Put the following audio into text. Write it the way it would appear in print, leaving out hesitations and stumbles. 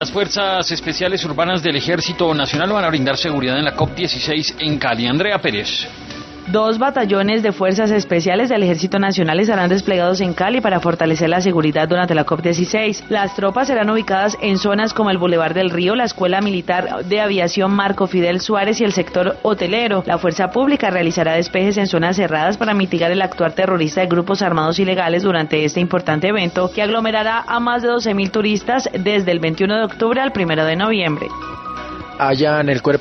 Las Fuerzas Especiales Urbanas del Ejército Nacional van a brindar seguridad en la COP16 en Cali. Andrea Pérez. 2 batallones de fuerzas especiales del Ejército Nacional estarán desplegados en Cali para fortalecer la seguridad durante la COP16. Las tropas serán ubicadas en zonas como el Boulevard del Río, la Escuela Militar de Aviación Marco Fidel Suárez y el sector hotelero. La fuerza pública realizará despejes en zonas cerradas para mitigar el actuar terrorista de grupos armados ilegales durante este importante evento que aglomerará a más de 12.000 turistas desde el 21 de octubre al 1 de noviembre. Hallan el cuerpo